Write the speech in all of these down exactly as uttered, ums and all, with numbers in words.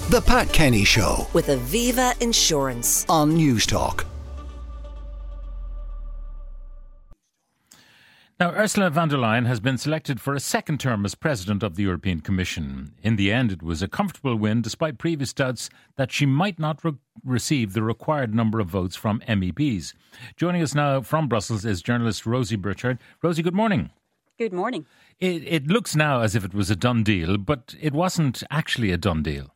The Pat Kenny Show with Aviva Insurance on Newstalk. Now, Ursula von der Leyen has been selected for a second term as President of the European Commission. In the end, it was a comfortable win despite previous doubts that she might not re- receive the required number of votes from M E Ps. Joining us now from Brussels is journalist Rosie Burchard. Rosie, good morning. Good morning. It, it looks now as if it was a done deal, but it wasn't actually a done deal.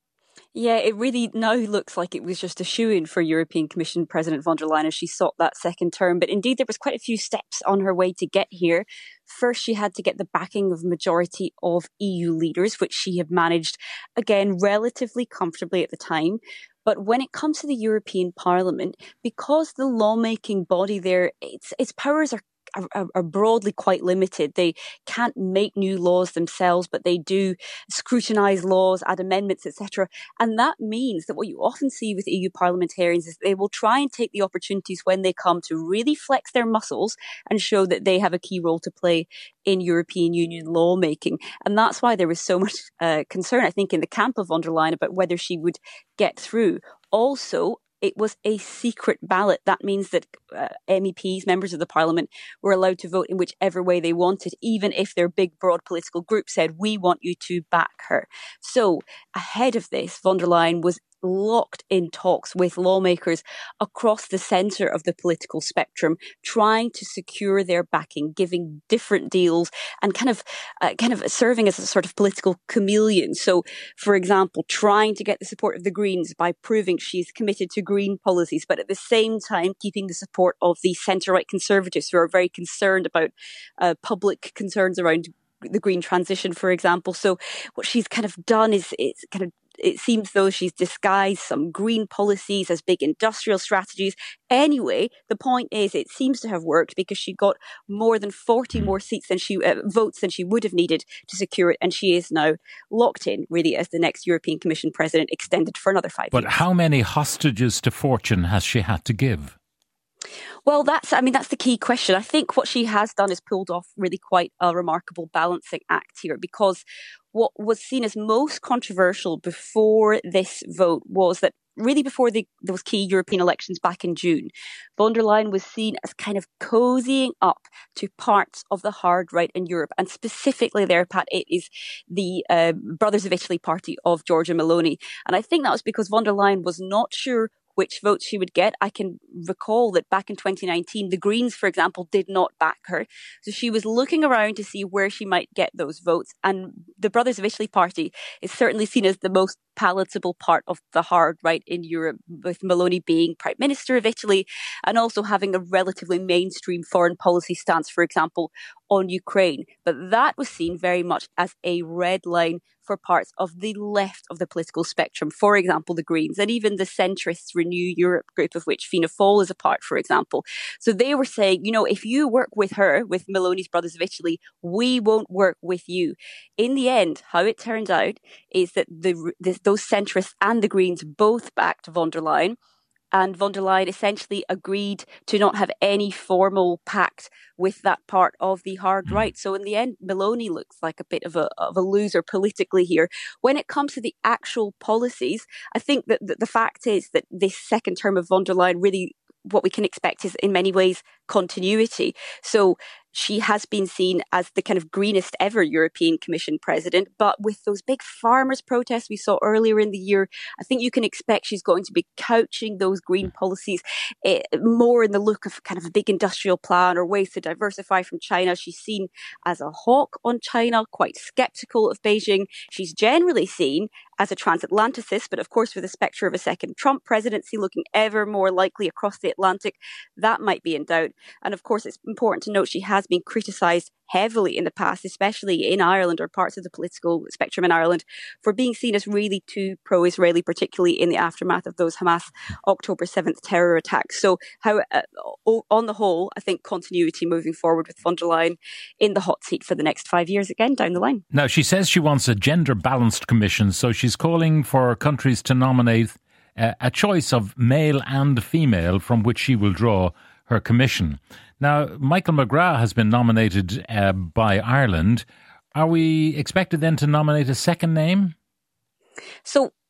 Yeah, it really now looks like it was just a shoo-in for European Commission President von der Leyen as she sought that second term. But indeed, there was quite a few steps on her way to get here. First, she had to get the backing of a majority of E U leaders, which she had managed, again, relatively comfortably at the time. But when it comes to the European Parliament, because the lawmaking body there, its its powers are Are, are broadly quite limited. They can't make new laws themselves, but they do scrutinise laws, add amendments, et cetera. And that means that what you often see with E U parliamentarians is they will try and take the opportunities when they come to really flex their muscles and show that they have a key role to play in European Union lawmaking. And that's why there was so much uh, concern, I think, in the camp of von der Leyen about whether she would get through. Also, it was a secret ballot. That means that uh, M E Ps, members of the parliament, were allowed to vote in whichever way they wanted, even if their big, broad political group said, we want you to back her. So ahead of this, von der Leyen was locked in talks with lawmakers across the centre of the political spectrum, trying to secure their backing, giving different deals and kind of uh, kind of serving as a sort of political chameleon. So, for example, trying to get the support of the Greens by proving she's committed to green policies, but at the same time keeping the support of the centre-right Conservatives who are very concerned about uh, public concerns around the green transition, for example. So what she's kind of done is it's kind of it seems though she's disguised some green policies as big industrial strategies. Anyway, the point is it seems to have worked because she got more than forty more seats than she uh, votes than she would have needed to secure it. And she is now locked in really as the next European Commission president, extended for another five but years. But how many hostages to fortune has she had to give? Well, that's, I mean, that's the key question. I think what she has done is pulled off really quite a remarkable balancing act here, because what was seen as most controversial before this vote was that really before the, those key European elections back in June, von der Leyen was seen as kind of cozying up to parts of the hard right in Europe. And specifically there, Pat, it is the uh, Brothers of Italy party of Giorgia Meloni. And I think that was because von der Leyen was not sure which votes she would get. I can recall that back in twenty nineteen, the Greens, for example, did not back her. So she was looking around to see where she might get those votes. And the Brothers of Italy party is certainly seen as the most palatable part of the hard right in Europe, with Meloni being Prime Minister of Italy and also having a relatively mainstream foreign policy stance, for example, on Ukraine. But that was seen very much as a red line for parts of the left of the political spectrum, for example, the Greens, and even the centrist Renew Europe group, of which Fianna Fáil is a part, for example. So they were saying, you know, if you work with her, with Meloni's Brothers of Italy, we won't work with you. In the end, how it turned out is that the, the those centrists and the Greens both backed von der Leyen. And von der Leyen essentially agreed to not have any formal pact with that part of the hard right. So in the end, Meloni looks like a bit of a, of a loser politically here. When it comes to the actual policies, I think that the, the fact is that this second term of von der Leyen really, what we can expect is in many ways continuity. So she has been seen as the kind of greenest ever European Commission president. But with those big farmers' protests we saw earlier in the year, I think you can expect she's going to be couching those green policies eh, more in the look of kind of a big industrial plan or ways to diversify from China. She's seen as a hawk on China, quite sceptical of Beijing. She's generally seen as a transatlanticist, but of course with the spectre of a second Trump presidency looking ever more likely across the Atlantic, that might be in doubt. And of course, it's important to note she has been criticised heavily in the past, especially in Ireland or parts of the political spectrum in Ireland, for being seen as really too pro-Israeli, particularly in the aftermath of those Hamas October seventh terror attacks. So how, uh, on the whole, I think continuity moving forward with von der Leyen in the hot seat for the next five years again down the line. Now, she says she wants a gender-balanced commission, so she's calling for countries to nominate uh, a choice of male and female from which she will draw her commission. Now, Michael McGrath has been nominated uh, by Ireland. Are we expected then to nominate a second name? So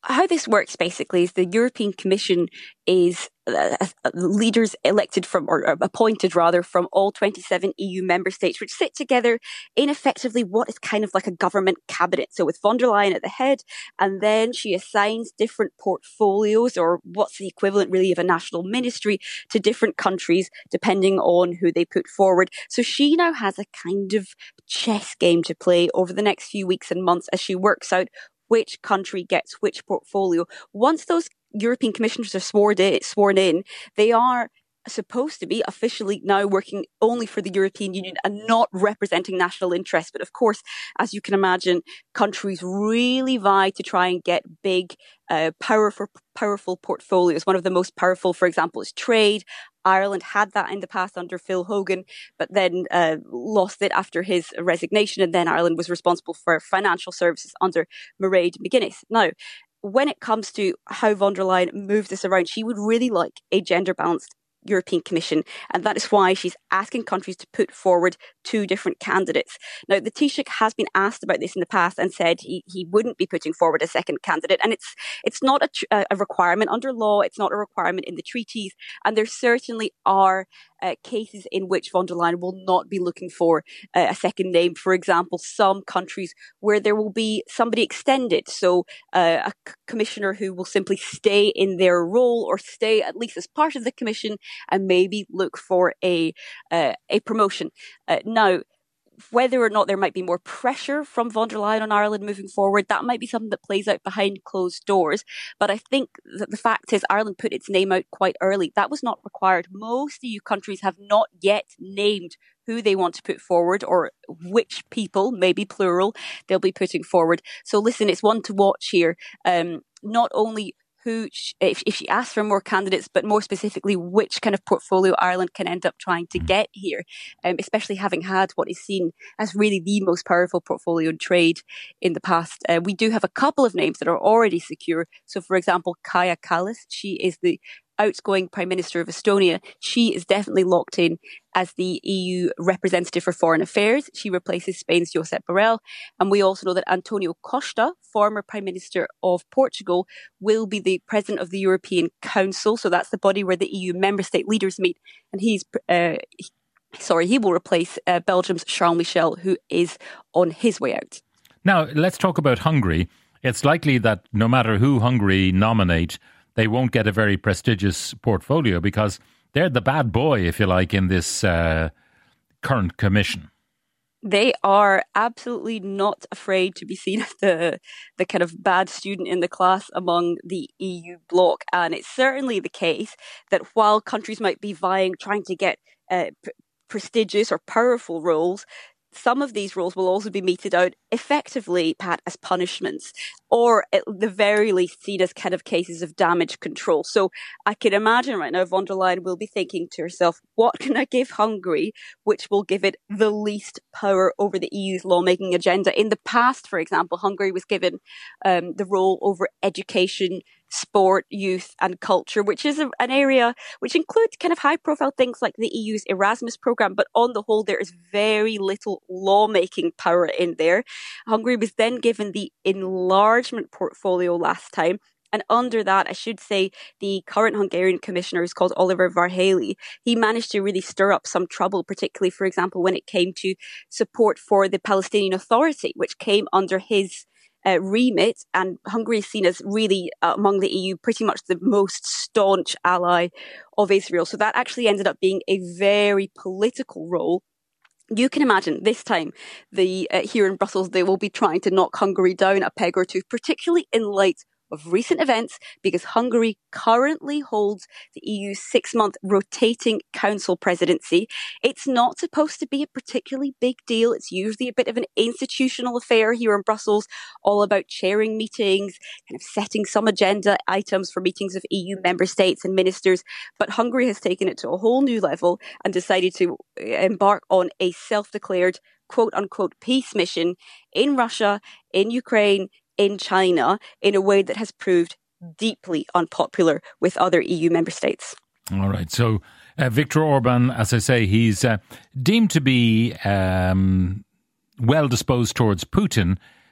how this works basically is the European Commission is uh, leaders elected from, or appointed rather, from all twenty-seven E U member states, which sit together in effectively what is kind of like a government cabinet. So with von der Leyen at the head, and then she assigns different portfolios, or what's the equivalent really of a national ministry, to different countries, depending on who they put forward. So she now has a kind of chess game to play over the next few weeks and months as she works out which country gets which portfolio. Once those European commissioners are sworn in, sworn in, they are supposed to be officially now working only for the European Union and not representing national interests. But of course, as you can imagine, countries really vie to try and get big, uh, powerful, powerful portfolios. One of the most powerful, for example, is trade. Ireland had that in the past under Phil Hogan, but then uh, lost it after his resignation. And then Ireland was responsible for financial services under Mairead McGuinness. Now, when it comes to how von der Leyen moves this around, she would really like a gender-balanced European Commission, and that is why she's asking countries to put forward two different candidates. Now, the Taoiseach has been asked about this in the past and said he, he wouldn't be putting forward a second candidate, and it's it's not a, a requirement under law, it's not a requirement in the treaties, and there certainly are uh, cases in which von der Leyen will not be looking for uh, a second name. For example, some countries where there will be somebody extended, so uh, a c- commissioner who will simply stay in their role or stay at least as part of the commission and maybe look for a uh, a promotion. Uh, now, whether or not there might be more pressure from von der Leyen on Ireland moving forward, that might be something that plays out behind closed doors. But I think that the fact is Ireland put its name out quite early. That was not required. Most E U countries have not yet named who they want to put forward or which people, maybe plural, they'll be putting forward. So listen, it's one to watch here. Um, not only who, if, if she asks for more candidates, but more specifically, which kind of portfolio Ireland can end up trying to get here, um, especially having had what is seen as really the most powerful portfolio in trade in the past. Uh, we do have a couple of names that are already secure. So, for example, Kaja Kallas, she is the outgoing Prime Minister of Estonia. She is definitely locked in as the E U representative for foreign affairs. She replaces Spain's Josep Borrell. And we also know that Antonio Costa, former Prime Minister of Portugal, will be the president of the European Council. So that's the body where the E U member state leaders meet. And he's, uh, sorry, he will replace uh, Belgium's Charles Michel, who is on his way out. Now, let's talk about Hungary. It's likely that no matter who Hungary nominate, they won't get a very prestigious portfolio because they're the bad boy, if you like, in this uh, current commission. They are absolutely not afraid to be seen as the the kind of bad student in the class among the E U bloc. And it's certainly the case that while countries might be vying, trying to get uh, p- prestigious or powerful roles, some of these roles will also be meted out effectively, Pat, as punishments, or at the very least seen as kind of cases of damage control. So I can imagine right now von der Leyen will be thinking to herself, what can I give Hungary which will give it the least power over the E U's lawmaking agenda? In the past, for example, Hungary was given um, the role over education, sport, youth and culture, which is a, an area which includes kind of high profile things like the E U's Erasmus program. But on the whole, there is very little lawmaking power in there. Hungary was then given the enlargement portfolio last time. And under that, I should say, the current Hungarian commissioner is called Oliver Varhelyi. He managed to really stir up some trouble, particularly, for example, when it came to support for the Palestinian Authority, which came under his Uh, remit, and Hungary is seen as really uh, among the E U pretty much the most staunch ally of Israel. So that actually ended up being a very political role. You can imagine this time the uh, here in Brussels they will be trying to knock Hungary down a peg or two, particularly in light of recent events, because Hungary currently holds the E U's six-month rotating council presidency. It's not supposed to be a particularly big deal. It's usually a bit of an institutional affair here in Brussels, all about chairing meetings, kind of setting some agenda items for meetings of E U member states and ministers. But Hungary has taken it to a whole new level and decided to embark on a self-declared quote-unquote peace mission in Russia, in Ukraine, in China, in a way that has proved deeply unpopular with other E U member states. All right. So uh, Viktor Orban, as I say, he's uh, deemed to be um, well disposed towards Putin,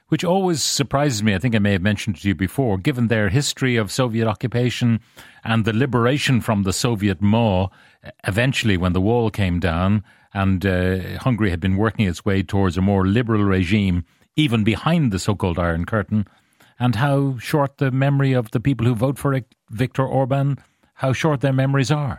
which always surprises me. I think I may have mentioned to you before, given their history of Soviet occupation and the liberation from the Soviet maw, eventually when the wall came down and uh, Hungary had been working its way towards a more liberal regime, even behind the so-called Iron Curtain, and how short the memory of the people who vote for Viktor Orban, how short their memories are.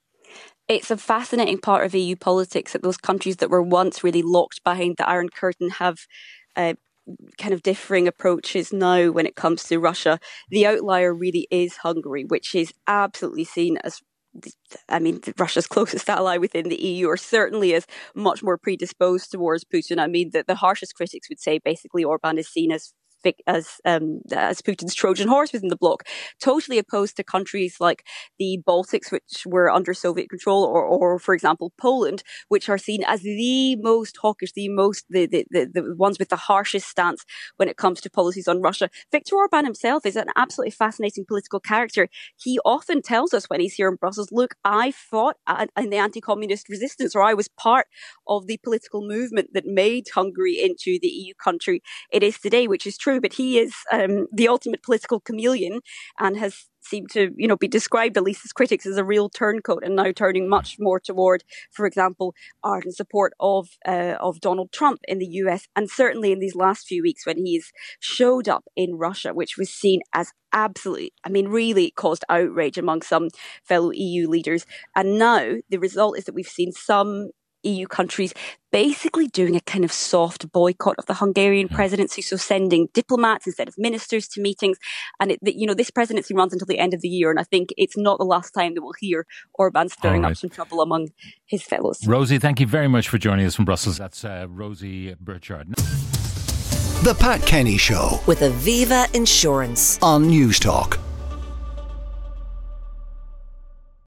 It's a fascinating part of E U politics that those countries that were once really locked behind the Iron Curtain have uh, kind of differing approaches now when it comes to Russia. The outlier really is Hungary, which is absolutely seen as, I mean, Russia's closest ally within the E U, or certainly is much more predisposed towards Putin. I mean, the, the harshest critics would say basically Orban is seen as as um, as Putin's Trojan horse within the bloc, totally opposed to countries like the Baltics, which were under Soviet control, or, or for example, Poland, which are seen as the most hawkish, the most the, the, the, the ones with the harshest stance when it comes to policies on Russia. Viktor Orban himself is an absolutely fascinating political character. He often tells us when he's here in Brussels, look, I fought in the anti-communist resistance, or I was part of the political movement that made Hungary into the E U country it is today, which is true. But he is um, the ultimate political chameleon and has seemed to, you know, be described, at least as critics, as a real turncoat, and now turning much more toward, for example, ardent support of uh, of Donald Trump in the U S, and certainly in these last few weeks when he's showed up in Russia, which was seen as absolutely, I mean, really caused outrage among some fellow E U leaders. And now the result is that we've seen some E U countries basically doing a kind of soft boycott of the Hungarian presidency, so sending diplomats instead of ministers to meetings. And, it, you know, this presidency runs until the end of the year, and I think it's not the last time that we'll hear Orban stirring right. up some trouble among his fellows. Rosie, thank you very much for joining us from Brussels. That's uh, Rosie Burchard. The Pat Kenny Show with Aviva Insurance on News Talk.